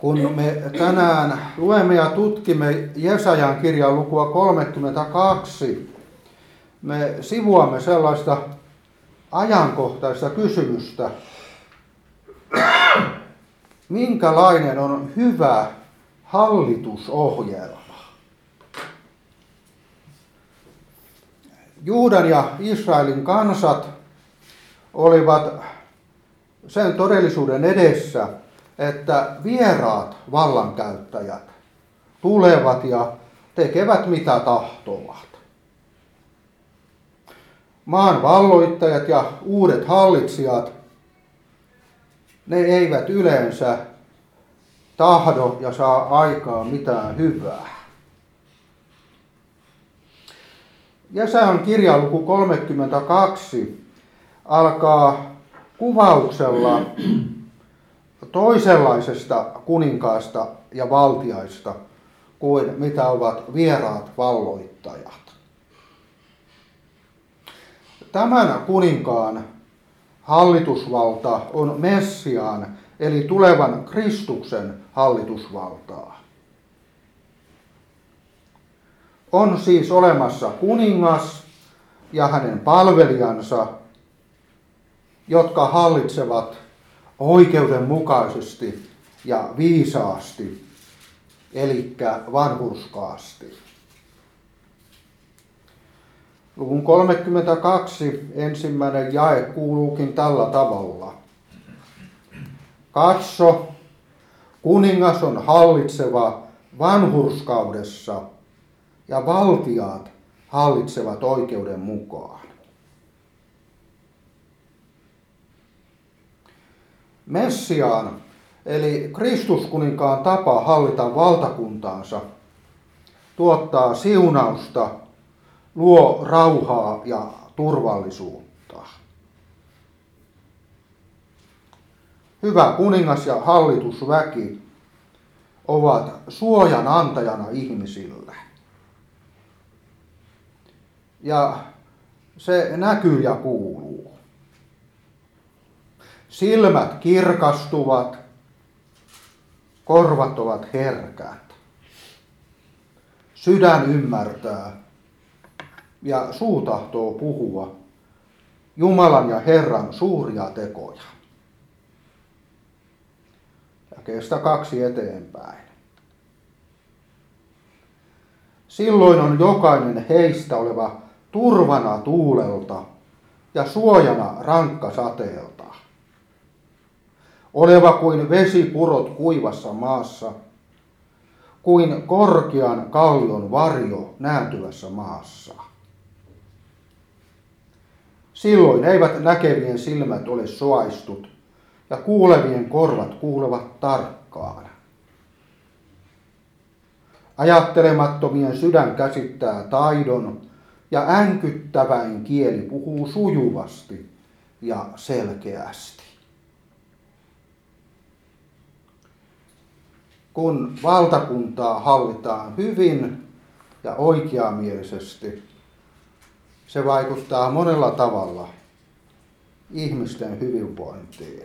Kun me tänään luemme ja tutkimme Jesajan kirjan lukua 32, me sivuamme sellaista ajankohtaista kysymystä, minkälainen on hyvä hallitusohjelma. Juudan ja Israelin kansat olivat sen todellisuuden edessä, että vieraat vallankäyttäjät tulevat ja tekevät mitä tahtovat. Maan valloittajat ja uudet hallitsijat, ne eivät yleensä tahdo ja saa aikaan mitään hyvää. Jesajan kirjan luku 32 alkaa kuvauksella toisenlaisesta kuninkaasta ja valtiaista kuin mitä ovat vieraat valloittajat. Tämän kuninkaan hallitusvalta on Messiaan, eli tulevan Kristuksen hallitusvaltaa. On siis olemassa kuningas ja hänen palvelijansa, jotka hallitsevat oikeudenmukaisesti ja viisaasti, eli vanhurskaasti. Luvun 32 ensimmäinen jae kuuluukin tällä tavalla. Katso, kuningas on hallitseva vanhurskaudessa ja valtiaat hallitsevat oikeuden mukaan. Messiaan, eli Kristuskuninkaan tapa hallita valtakuntaansa, tuottaa siunausta, luo rauhaa ja turvallisuutta. Hyvä kuningas ja hallitusväki ovat suojan antajana ihmisille. Ja se näkyy ja kuuluu. Silmät kirkastuvat, korvat ovat herkät. Sydän ymmärtää ja suu tahtoo puhua Jumalan ja Herran suuria tekoja. Jakeesta 2 eteenpäin. Silloin on jokainen heistä oleva turvana tuulelta ja suojana rankkasateelta. Oleva kuin vesipurot kuivassa maassa, kuin korkean kallion varjo nääntyvässä maassa. Silloin eivät näkevien silmät ole suaistut ja kuulevien korvat kuulevat tarkkaan. Ajattelemattomien sydän käsittää taidon ja änkyttäväin kieli puhuu sujuvasti ja selkeästi. Kun valtakuntaa hallitaan hyvin ja oikeamielisesti, se vaikuttaa monella tavalla ihmisten hyvinvointiin.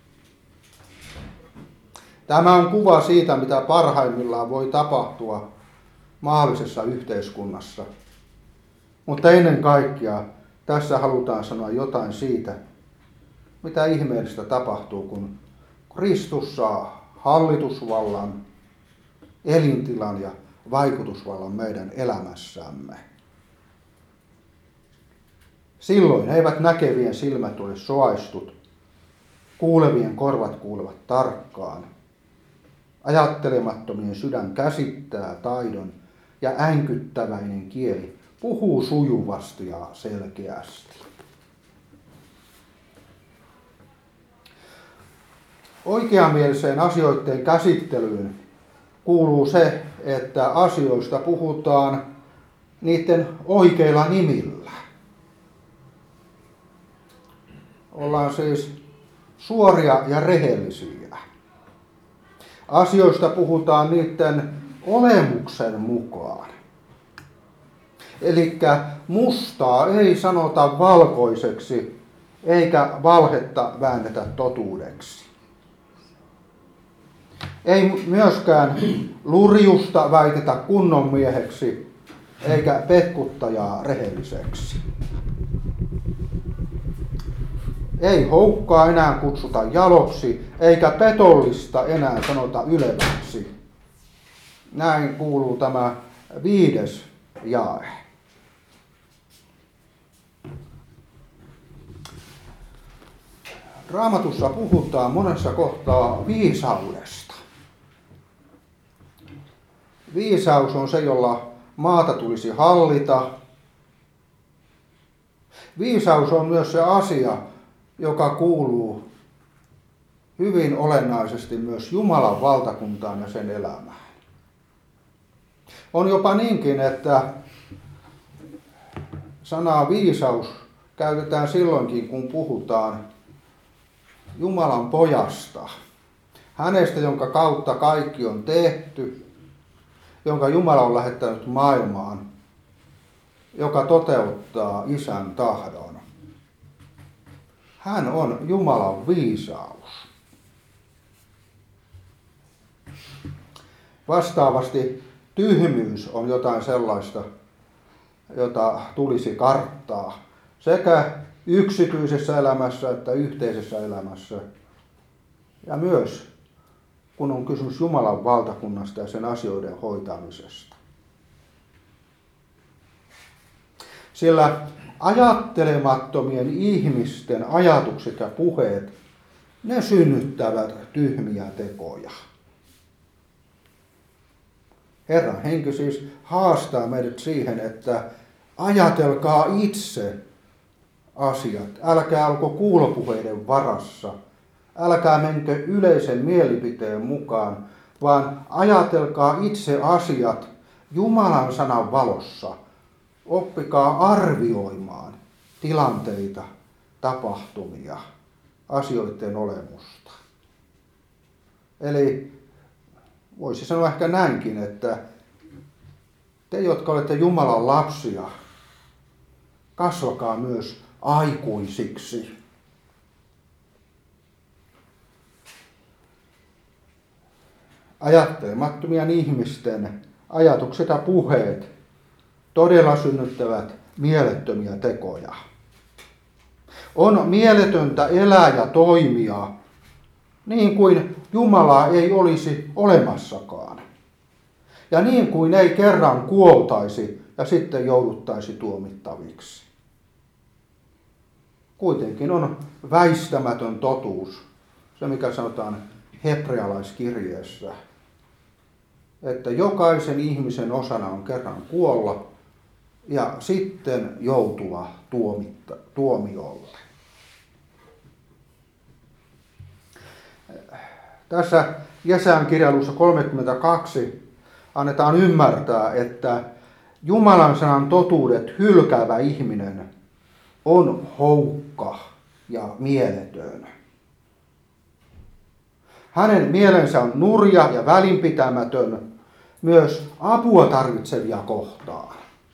Tämä on kuva siitä, mitä parhaimmillaan voi tapahtua maallisessa yhteiskunnassa. Mutta ennen kaikkea tässä halutaan sanoa jotain siitä, mitä ihmeellistä tapahtuu, kun Kristus saa hallitusvallan, elintilan ja vaikutusvallan meidän elämässämme. Silloin eivät näkevien silmät ole suaistut, kuulevien korvat kuulevat tarkkaan, ajattelemattomien sydän käsittää taidon ja änkyttäväinen kieli puhuu sujuvasti ja selkeästi. Oikeamieliseen asioiden käsittelyyn kuuluu se, että asioista puhutaan niiden oikeilla nimillä. Ollaan siis suoria ja rehellisiä. Asioista puhutaan niiden olemuksen mukaan. Elikkä mustaa ei sanota valkoiseksi, eikä valhetta väännetä totuudeksi. Ei myöskään lurjusta väitetä kunnon mieheksi, eikä petkuttajaa rehelliseksi. Ei houkkaa enää kutsuta jaloksi, eikä petollista enää sanota yleväksi. Näin kuuluu tämä 5. jae. Raamatussa puhutaan monessa kohtaa viisaudesta. Viisaus on se, jolla maata tulisi hallita. Viisaus on myös se asia, joka kuuluu hyvin olennaisesti myös Jumalan valtakuntaan ja sen elämään. On jopa niinkin, että sanaa viisaus käytetään silloinkin, kun puhutaan Jumalan pojasta. Hänestä, jonka kautta kaikki on tehty, jonka Jumala on lähettänyt maailmaan, joka toteuttaa Isän tahdon. Hän on Jumalan viisaus. Vastaavasti tyhmyys on jotain sellaista, jota tulisi karttaa sekä yksityisessä elämässä että yhteisessä elämässä. Ja myös kun on kysymys Jumalan valtakunnasta ja sen asioiden hoitamisesta. Sillä ajattelemattomien ihmisten ajatukset ja puheet, ne synnyttävät tyhmiä tekoja. Herran henki siis haastaa meidät siihen, että ajatelkaa itse asiat. Älkää olko kuulopuheiden varassa. Älkää menkö yleisen mielipiteen mukaan, vaan ajatelkaa itse asiat Jumalan sanan valossa. Oppikaa arvioimaan tilanteita, tapahtumia, asioiden olemusta. Eli voisi sanoa ehkä näinkin, että te, jotka olette Jumalan lapsia, kasvakaa myös aikuisiksi. Ajattelemattomien ihmisten ajatukset ja puheet todella synnyttävät mielettömiä tekoja. On mieletöntä elää ja toimia niin kuin Jumalaa ei olisi olemassakaan. Ja niin kuin ei kerran kuoltaisi ja sitten jouduttaisi tuomittaviksi. Kuitenkin on väistämätön totuus, se mikä sanotaan hebrealaiskirjeessä, että jokaisen ihmisen osana on kerran kuolla ja sitten joutua tuomiolle. Tässä Jesajan kirjailussa 32 annetaan ymmärtää, että Jumalan sanan totuudet hylkäävä ihminen on houkka ja mieletön. Hänen mielensä on nurja ja välinpitämätön myös apua tarvitsevia kohtaan.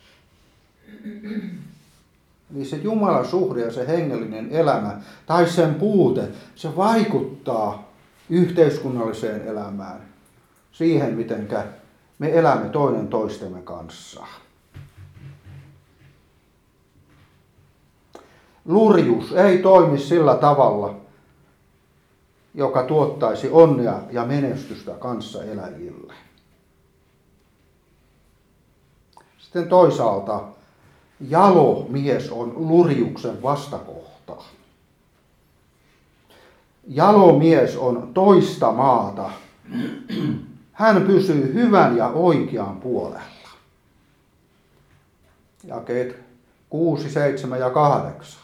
Niin se Jumalan suhde ja se hengellinen elämä tai sen puute, se vaikuttaa yhteiskunnalliseen elämään. Siihen, miten me elämme toinen toistemme kanssa. Lurjuus ei toimi sillä tavalla, joka tuottaisi onnea ja menestystä kanssaeläjille. Sitten toisaalta jalo mies on lurjuksen vastakohta. Jalo mies on toista maata. Hän pysyy hyvän ja oikean puolella. Jakeet 6, 7 ja 8.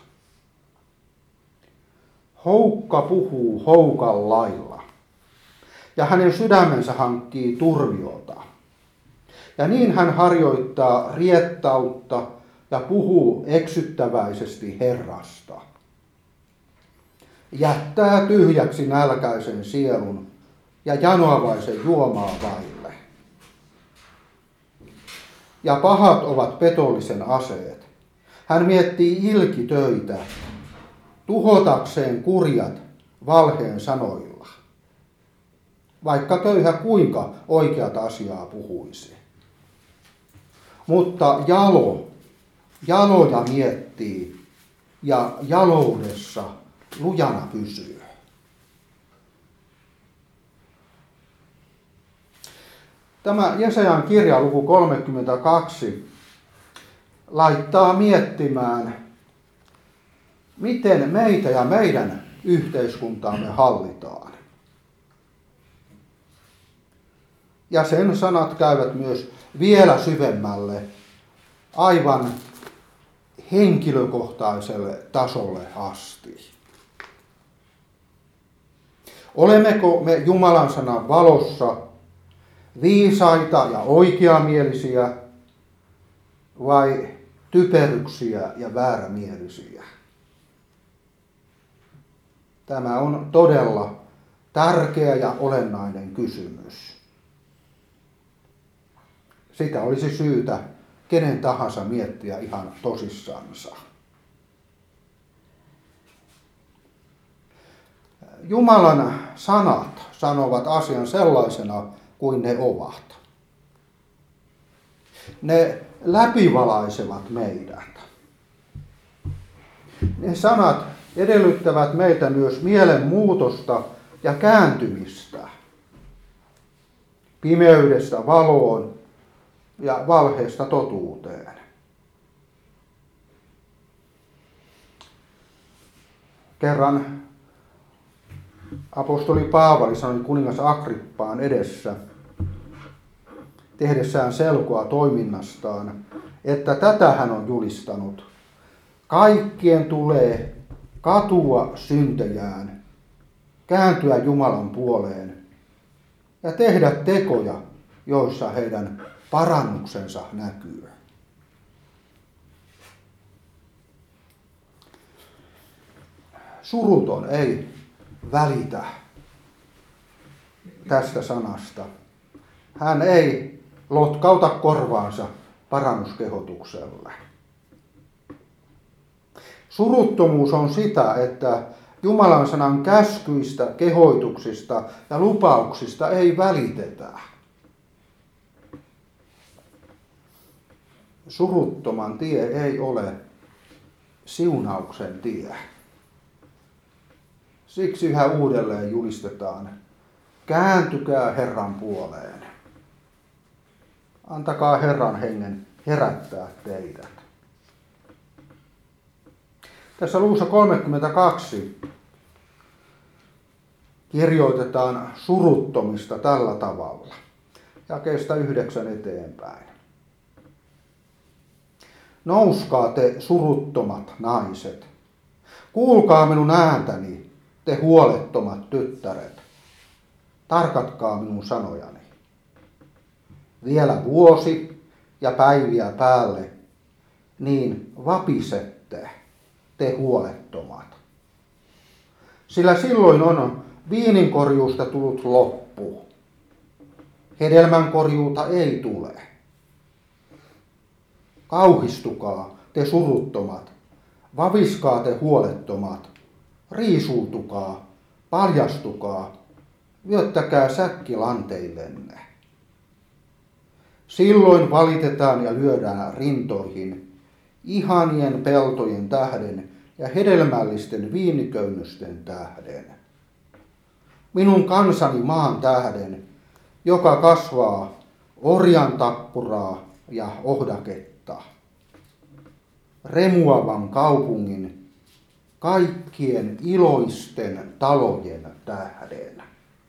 Houkka puhuu houkan lailla, ja hänen sydämensä hankkii turmiota. Ja niin hän harjoittaa riettautta ja puhuu eksyttäväisesti Herrasta. Jättää tyhjäksi nälkäisen sielun ja janoavaisen juomaa vaille. Ja pahat ovat petollisen aseet. Hän miettii ilkitöitä, tuhotakseen kurjat valheen sanoilla. vaikka köyhä kuinka oikeata asiaa puhuisi. Mutta jaloja miettii ja jaloudessa lujana pysyy. Tämä Jesajan kirja luku 32 laittaa miettimään, miten meitä ja meidän yhteiskuntaamme hallitaan. Ja sen sanat käyvät myös vielä syvemmälle, aivan henkilökohtaiselle tasolle asti. Olemmeko me Jumalan sanan valossa viisaita ja oikeamielisiä vai typeryksiä ja väärämielisiä? Tämä on todella tärkeä ja olennainen kysymys. Sitä olisi syytä kenen tahansa miettiä ihan tosissansa. Jumalan sanat sanovat asian sellaisena kuin ne ovat. Ne läpivalaisevat meidät. Ne sanat edellyttävät meiltä myös mielenmuutosta ja kääntymistä pimeydestä valoon ja valheesta totuuteen. Kerran apostoli Paavali sanoi kuningas Agrippaan edessä tehdessään selkoa toiminnastaan, että tätä hän on julistanut. Kaikkien tulee katua syntejään, kääntyä Jumalan puoleen ja tehdä tekoja, joissa heidän parannuksensa näkyy. Suruton ei välitä tästä sanasta. Hän ei lotkauta korvaansa parannuskehotuksella. Suruttomuus on sitä, että Jumalan sanan käskyistä, kehoituksista ja lupauksista ei välitetä. Suruttoman tie ei ole siunauksen tie. Siksi yhä uudelleen julistetaan, kääntykää Herran puoleen. Antakaa Herran hengen herättää teidät. Tässä luvussa 32 kirjoitetaan suruttomista tällä tavalla. Jakeesta 9 eteenpäin. Nouskaa te suruttomat naiset. Kuulkaa minun ääntäni, te huolettomat tyttäret. Tarkatkaa minun sanojani. Vielä vuosi ja päiviä päälle, niin vapisette, te huolettomat. Sillä silloin on viininkorjuusta tullut loppu. Hedelmänkorjuuta ei tule. Kauhistukaa, te suruttomat. Vaviskaa, te huolettomat. Riisuutukaa, paljastukaa. Vyöttäkää säkki lanteillenne. Silloin valitetaan ja lyödään rintoihin ihanien peltojen tähden ja hedelmällisten viiniköynnösten tähden. Minun kansani maan tähden, joka kasvaa orjan tappuraa ja ohdaketta. Remuavan kaupungin kaikkien iloisten talojen tähden.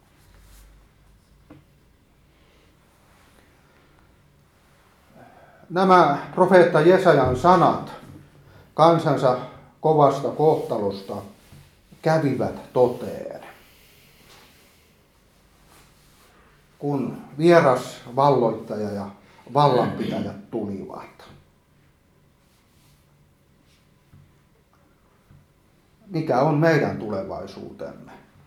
Nämä profeetta Jesajan sanat kansansa kovasta kohtalosta kävivät toteen. Kun vieras valloittaja ja vallanpitäjät tulivat. Mikä on meidän tulevaisuutemme?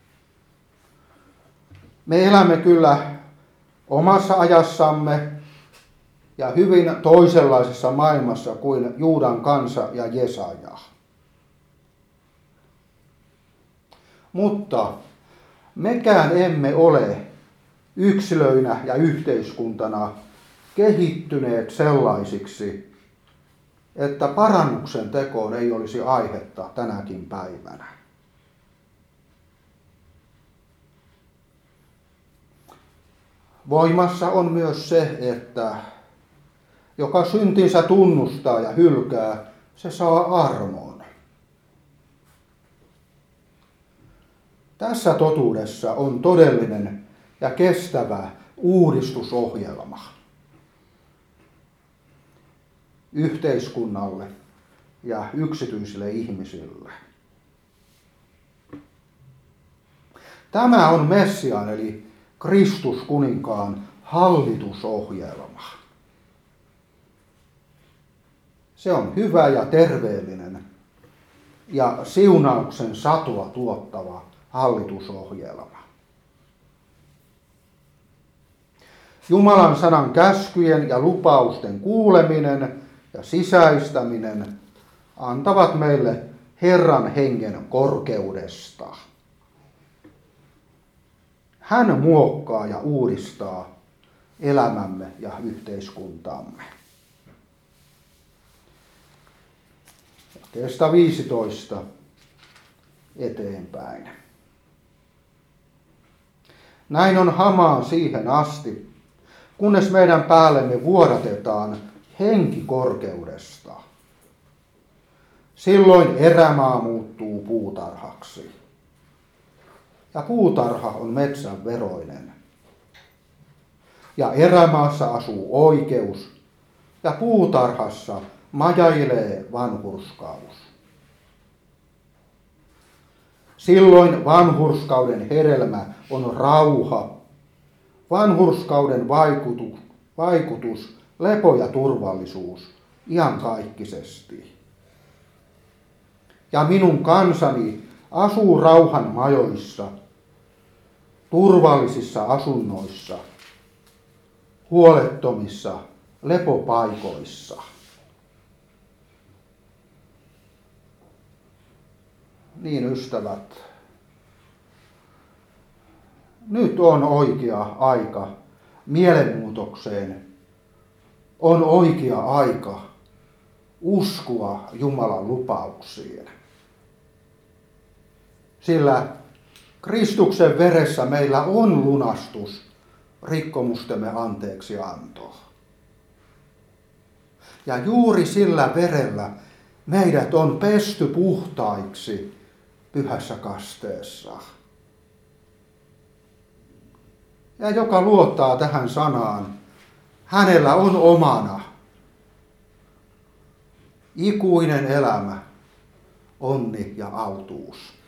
Me elämme kyllä omassa ajassamme ja hyvin toisenlaisessa maailmassa kuin Juudan kansa ja Jesaja. Mutta mekään emme ole yksilöinä ja yhteiskuntana kehittyneet sellaisiksi, että parannuksen tekoon ei olisi aihetta tänäkin päivänä. Voimassa on myös se, että joka syntinsä tunnustaa ja hylkää, se saa armon. Tässä totuudessa on todellinen ja kestävä uudistusohjelma yhteiskunnalle ja yksityisille ihmisille. Tämä on Messiaan eli Kristus kuninkaan hallitusohjelma. Se on hyvä ja terveellinen ja siunauksen satoa tuottava hallitusohjelma. Jumalan sanan käskyjen ja lupausten kuuleminen ja sisäistäminen antavat meille Herran hengen korkeudesta. Hän muokkaa ja uudistaa elämämme ja yhteiskuntamme. Jakeesta 15 eteenpäin. Näin on hamaan siihen asti, kunnes meidän päällemme vuodatetaan henki korkeudesta. Silloin erämaa muuttuu puutarhaksi. Ja puutarha on metsän veroinen. Ja erämaassa asuu oikeus, ja puutarhassa majailee vanhurskaus. Silloin vanhurskauden hedelmä on rauha, vanhurskauden vaikutus, lepo ja turvallisuus iankaikkisesti. Ja minun kansani asuu rauhan majoissa, turvallisissa asunnoissa, huolettomissa lepopaikoissa. Niin ystävät, nyt on oikea aika mielenmuutokseen. On oikea aika uskoa Jumalan lupauksiin. Sillä Kristuksen veressä meillä on lunastus rikkomustemme anteeksianto. Ja juuri sillä verellä meidät on pesty puhtaiksi pyhässä kasteessa. Ja joka luottaa tähän sanaan, hänellä on omana ikuinen elämä, onni ja autuus.